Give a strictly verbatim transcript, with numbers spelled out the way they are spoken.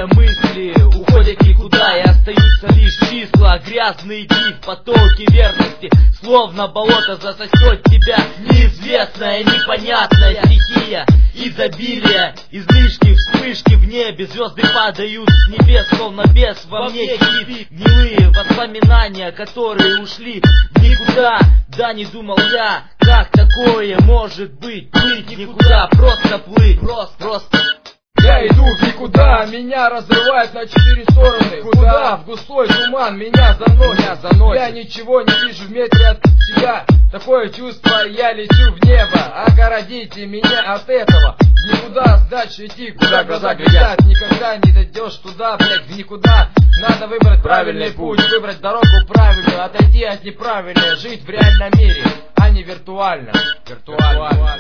все мысли уходят никуда, и остаются лишь числа, грязный дни в потоке верности. Словно болото засосет тебя неизвестная, непонятная стихия. Изобилие, излишки, вспышки в небе, звезды падают с небес, словно бес во мне кипит. Гнилые воспоминания, которые ушли в никуда. Да не думал я, как такое может быть, плыть никуда, просто плыть, просто, просто. Я иду в никуда, меня разрывает на четыре стороны. Куда? В густой туман меня заносит. Меня заносит. Я ничего не вижу в метре от себя. Такое чувство, я лечу в небо. Огородите меня от этого. Никуда дальше идти, куда глаза глядят. Никогда не дойдешь туда, блять, в никуда. Надо выбрать правильный путь, выбрать дорогу правильную, отойти от неправильной, жить в реальном мире, а не виртуально. Виртуально.